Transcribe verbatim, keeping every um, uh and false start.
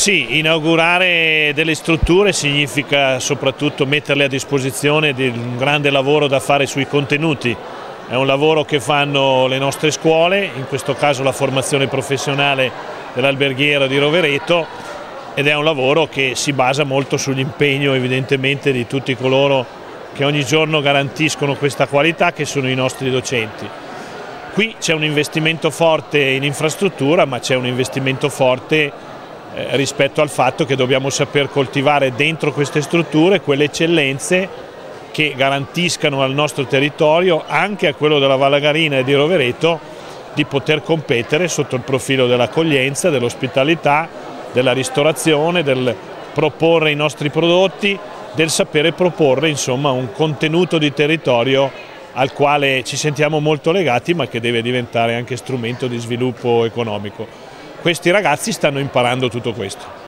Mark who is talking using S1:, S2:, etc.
S1: Sì, inaugurare delle strutture significa soprattutto metterle a disposizione di un grande lavoro da fare sui contenuti. È un lavoro che fanno le nostre scuole, in questo caso la formazione professionale dell'alberghiero di Rovereto, ed è un lavoro che si basa molto sull'impegno evidentemente di tutti coloro che ogni giorno garantiscono questa qualità, che sono i nostri docenti. Qui c'è un investimento forte in infrastruttura, ma c'è un investimento forte eh, rispetto al fatto che dobbiamo saper coltivare dentro queste strutture quelle eccellenze che garantiscano al nostro territorio, anche a quello della Vallagarina e di Rovereto, di poter competere sotto il profilo dell'accoglienza, dell'ospitalità, della ristorazione, del proporre i nostri prodotti, del sapere proporre insomma un contenuto di territorio al quale ci sentiamo molto legati, ma che deve diventare anche strumento di sviluppo economico. Questi ragazzi stanno imparando tutto questo.